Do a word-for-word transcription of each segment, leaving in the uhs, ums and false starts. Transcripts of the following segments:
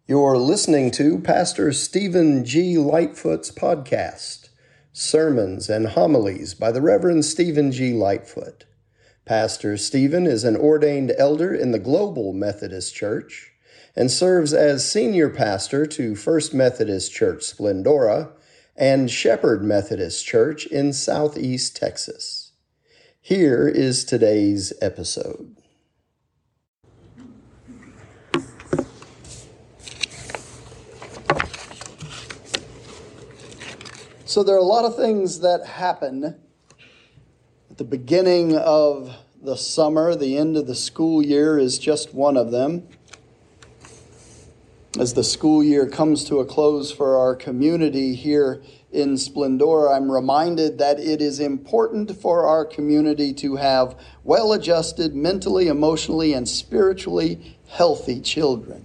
You're listening to Pastor Stephen G. Lightfoot's podcast, Sermons and Homilies by the Reverend Stephen G. Lightfoot. Pastor Stephen is an ordained elder in the Global Methodist Church and serves as senior pastor to First Methodist Church Splendora and Shepherd Methodist Church in Southeast Texas. Here is today's episode. So there are a lot of things that happen at the beginning of the summer. The end of the school year is just one of them. As the school year comes to a close for our community here in Splendora, I'm reminded that it is important for our community to have well-adjusted, mentally, emotionally, and spiritually healthy children.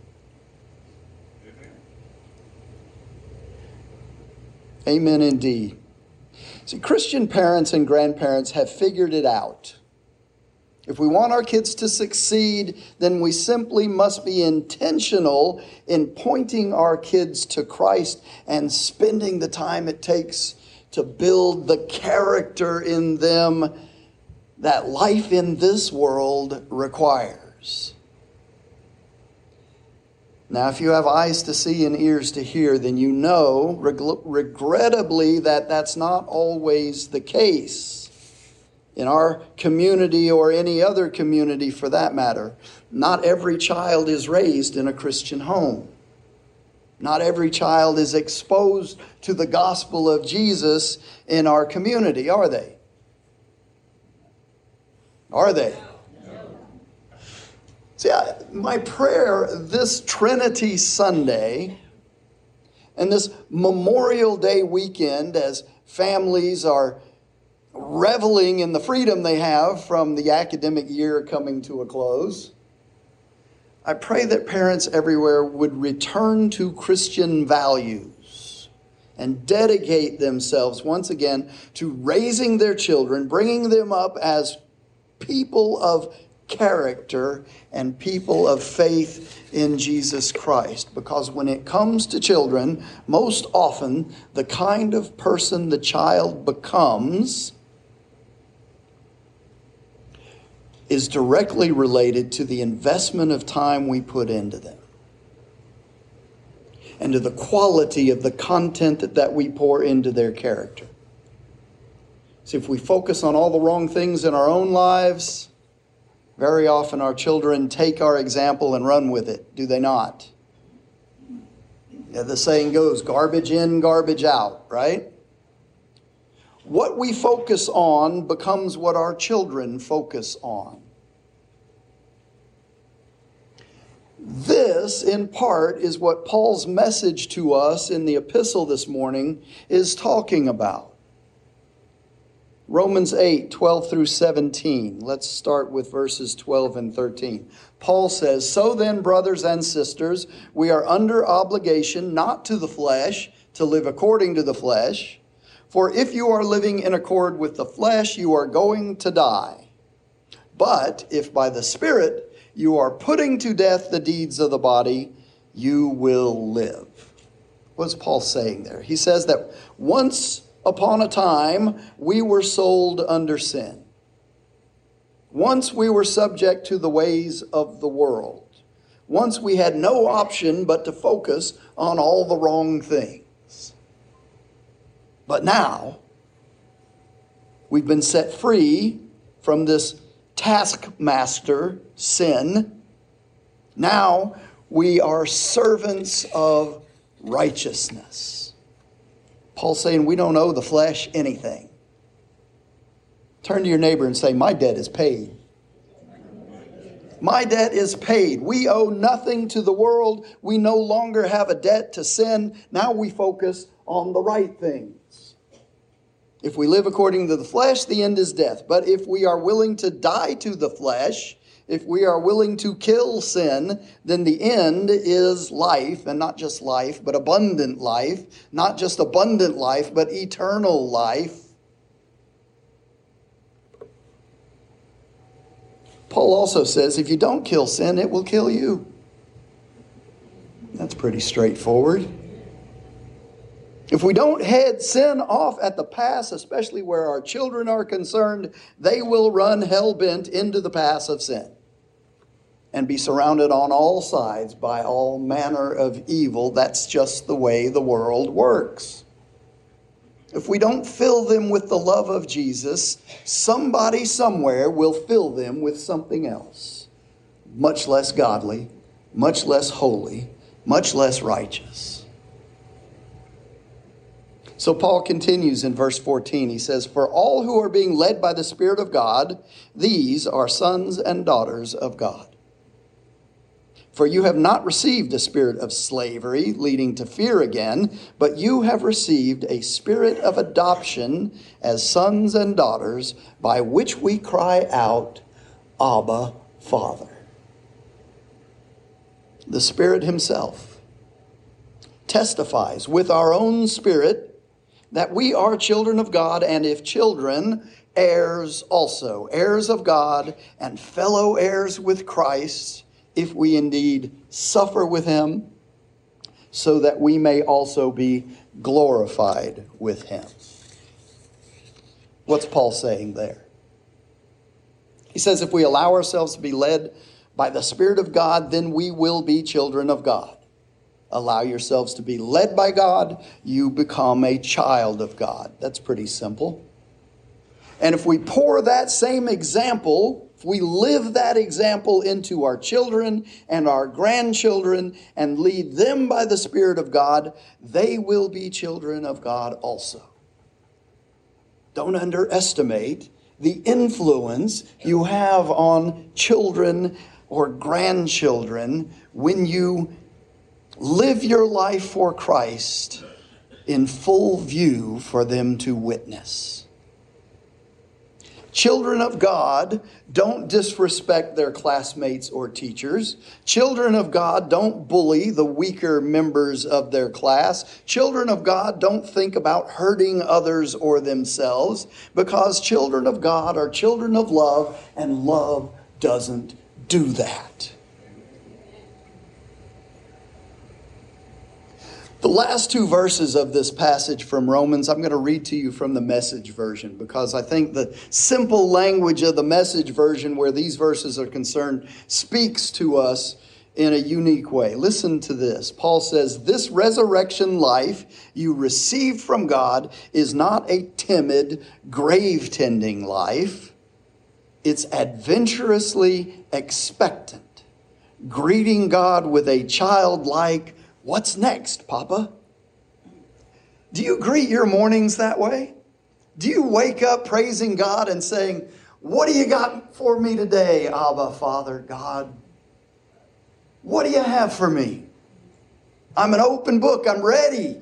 Amen indeed. See, Christian parents and grandparents have figured it out. If we want our kids to succeed, then we simply must be intentional in pointing our kids to Christ and spending the time it takes to build the character in them that life in this world requires. Now, if you have eyes to see and ears to hear, then you know, reg- regrettably, that that's not always the case. In our community or any other community for that matter, not every child is raised in a Christian home. Not every child is exposed to the gospel of Jesus in our community, are they? Are they? See, I, my prayer this Trinity Sunday and this Memorial Day weekend, as families are reveling in the freedom they have from the academic year coming to a close, I pray that parents everywhere would return to Christian values and dedicate themselves once again to raising their children, bringing them up as people of character and people of faith in Jesus Christ. Because when it comes to children, most often the kind of person the child becomes is directly related to the investment of time we put into them and to the quality of the content that, that we pour into their character. See, if we focus on all the wrong things in our own lives, very often our children take our example and run with it, do they not? Yeah, the saying goes, garbage in, garbage out, right? What we focus on becomes what our children focus on. This, in part, is what Paul's message to us in the epistle this morning is talking about. Romans eight, twelve through seventeen. Let's start with verses twelve and thirteen. Paul says, "So then, brothers and sisters, we are under obligation not to the flesh, to live according to the flesh. For if you are living in accord with the flesh, you are going to die. But if by the Spirit you are putting to death the deeds of the body, you will live." What's Paul saying there? He says that once upon a time, we were sold under sin. Once we were subject to the ways of the world. Once we had no option but to focus on all the wrong things. But now, we've been set free from this taskmaster, sin. Now, we are servants of righteousness. Paul's saying we don't owe the flesh anything. Turn to your neighbor and say, my debt is paid. My debt is paid. We owe nothing to the world. We no longer have a debt to sin. Now we focus on the right things. If we live according to the flesh, the end is death. But if we are willing to die to the flesh, if we are willing to kill sin, then the end is life, and not just life, but abundant life. Not just abundant life, but eternal life. Paul also says, if you don't kill sin, it will kill you. That's pretty pretty straightforward. If we don't head sin off at the pass, especially where our children are concerned, they will run hell-bent into the pass of sin and be surrounded on all sides by all manner of evil. That's just the way the world works. If we don't fill them with the love of Jesus, somebody somewhere will fill them with something else, much less godly, much less holy, much less righteous. So Paul continues in verse fourteen. He says, "For all who are being led by the Spirit of God, these are sons and daughters of God. For you have not received a spirit of slavery leading to fear again, but you have received a spirit of adoption as sons and daughters, by which we cry out, Abba, Father." The Spirit himself testifies with our own spirit that we are children of God, and if children, heirs also, heirs of God and fellow heirs with Christ, if we indeed suffer with him, so that we may also be glorified with him. What's Paul saying there? He says if we allow ourselves to be led by the Spirit of God, then we will be children of God. Allow yourselves to be led by God, you become a child of God. That's pretty simple. And if we pour that same example, if we live that example into our children and our grandchildren and lead them by the Spirit of God, they will be children of God also. Don't underestimate the influence you have on children or grandchildren when you live your life for Christ in full view for them to witness. Children of God don't disrespect their classmates or teachers. Children of God don't bully the weaker members of their class. Children of God don't think about hurting others or themselves, because children of God are children of love, and love doesn't do that. The last two verses of this passage from Romans, I'm going to read to you from the Message version, because I think the simple language of the Message version, where these verses are concerned, speaks to us in a unique way. Listen to this. Paul says, "This resurrection life you received from God is not a timid, grave-tending life. It's adventurously expectant, greeting God with a childlike, 'What's next, Papa?' Do you greet your mornings that way? Do you wake up praising God and saying, 'What do you got for me today, Abba, Father, God? What do you have for me? I'm an open book. I'm ready.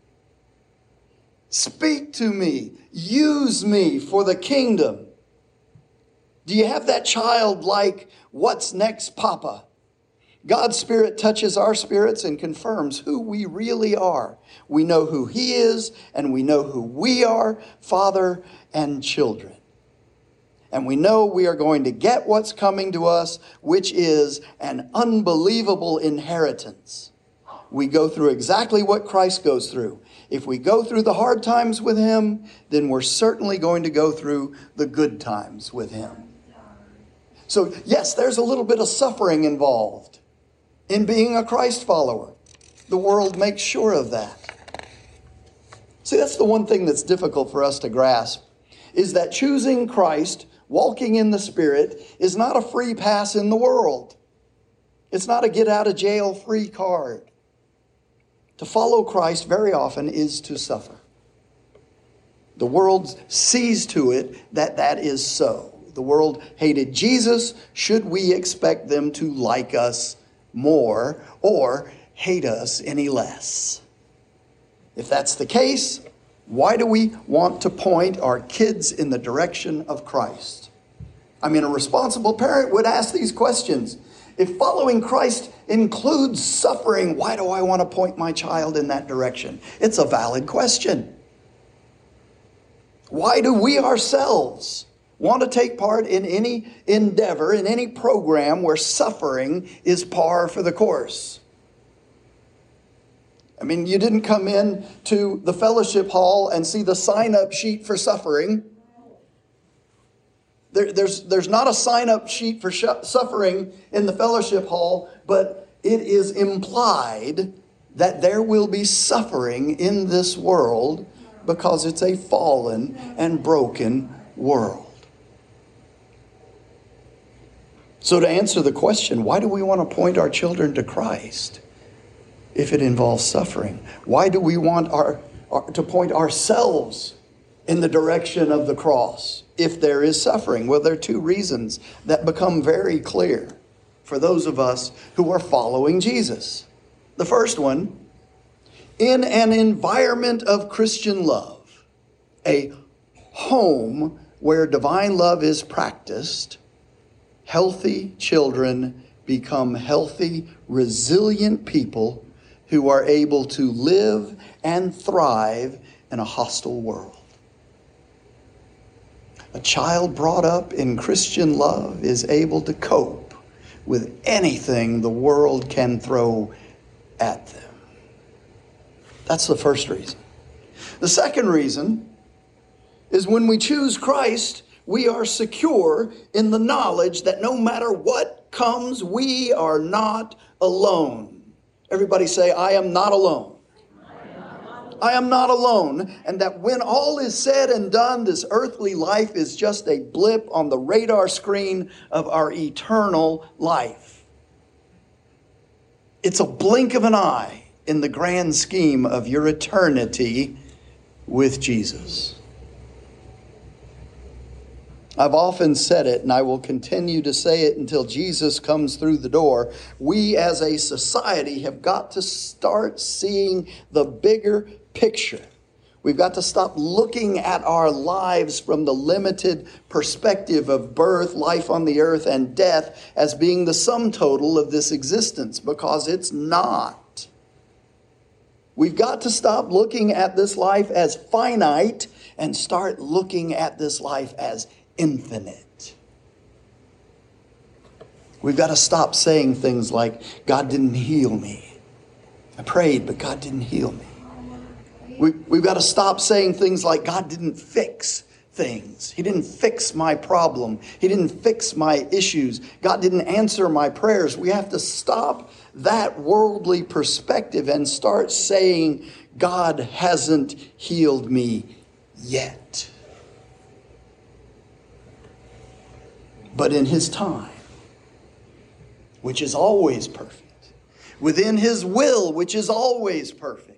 Speak to me. Use me for the kingdom.' Do you have that childlike, 'What's next, Papa?' God's Spirit touches our spirits and confirms who we really are. We know who He is, and we know who we are, Father and children. And we know we are going to get what's coming to us, which is an unbelievable inheritance. We go through exactly what Christ goes through. If we go through the hard times with Him, then we're certainly going to go through the good times with Him. So yes, there's a little bit of suffering involved in being a Christ follower. The world makes sure of that. See, that's the one thing that's difficult for us to grasp, is that choosing Christ, walking in the Spirit, is not a free pass in the world. It's not a get out of jail free card. To follow Christ very often is to suffer. The world sees to it that that is so. The world hated Jesus. Should we expect them to like us more or hate us any less? If that's the case, why do we want to point our kids in the direction of Christ? I mean, a responsible parent would ask these questions. If following Christ includes suffering, why do I want to point my child in that direction? It's a valid question. Why do we ourselves want to take part in any endeavor, in any program where suffering is par for the course? I mean, you didn't come in to the fellowship hall and see the sign-up sheet for suffering. There, there's, there's not a sign-up sheet for sh- suffering in the fellowship hall, but it is implied that there will be suffering in this world because it's a fallen and broken world. So to answer the question, why do we want to point our children to Christ if it involves suffering? Why do we want our, our to point ourselves in the direction of the cross if there is suffering? Well, there are two reasons that become very clear for those of us who are following Jesus. The first one, in an environment of Christian love, a home where divine love is practiced, healthy children become healthy, resilient people who are able to live and thrive in a hostile world. A child brought up in Christian love is able to cope with anything the world can throw at them. That's the first reason. The second reason is when we choose Christ, we are secure in the knowledge that no matter what comes, we are not alone. Everybody say, I am not alone. I am not alone. And that when all is said and done, this earthly life is just a blip on the radar screen of our eternal life. It's a blink of an eye in the grand scheme of your eternity with Jesus. I've often said it, and I will continue to say it until Jesus comes through the door. We as a society have got to start seeing the bigger picture. We've got to stop looking at our lives from the limited perspective of birth, life on the earth, and death as being the sum total of this existence, because it's not. We've got to stop looking at this life as finite and start looking at this life as infinite. We've got to stop saying things like, God didn't heal me. I prayed, but God didn't heal me. We, we've got to stop saying things like, God didn't fix things. He didn't fix my problem. He didn't fix my issues. God didn't answer my prayers. We have to stop that worldly perspective and start saying, God hasn't healed me yet. But in His time, which is always perfect, within His will, which is always perfect,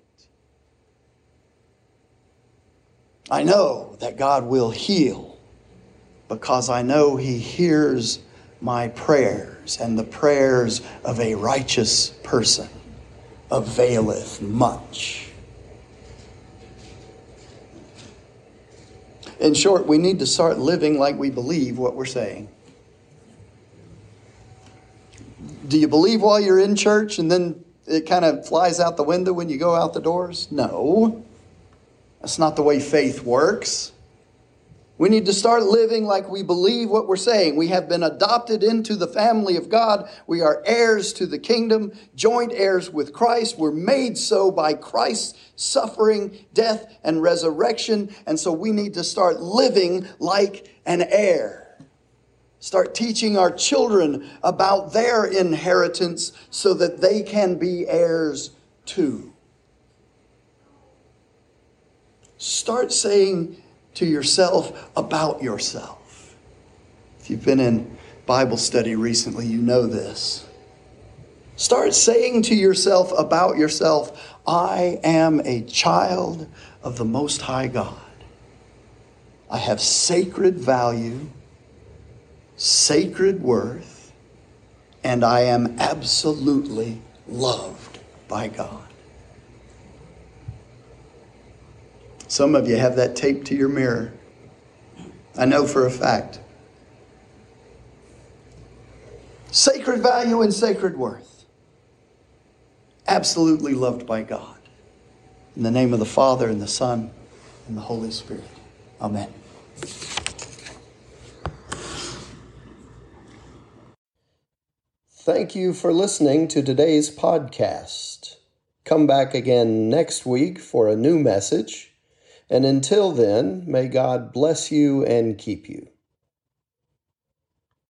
I know that God will heal because I know He hears my prayers, and the prayers of a righteous person availeth much. In short, we need to start living like we believe what we're saying. Do you believe while you're in church and then it kind of flies out the window when you go out the doors? No. That's not the way faith works. We need to start living like we believe what we're saying. We have been adopted into the family of God. We are heirs to the kingdom, joint heirs with Christ. We're made so by Christ's suffering, death, and resurrection. And so we need to start living like an heir. Start teaching our children about their inheritance so that they can be heirs too. Start saying to yourself about yourself. If you've been in Bible study recently, you know this. Start saying to yourself about yourself, I am a child of the Most High God. I have sacred value, sacred worth, and I am absolutely loved by God. Some of you have that taped to your mirror. I know for a fact. Sacred value and sacred worth. Absolutely loved by God. In the name of the Father, and the Son, and the Holy Spirit. Amen. Thank you for listening to today's podcast. Come back again next week for a new message. And until then, may God bless you and keep you.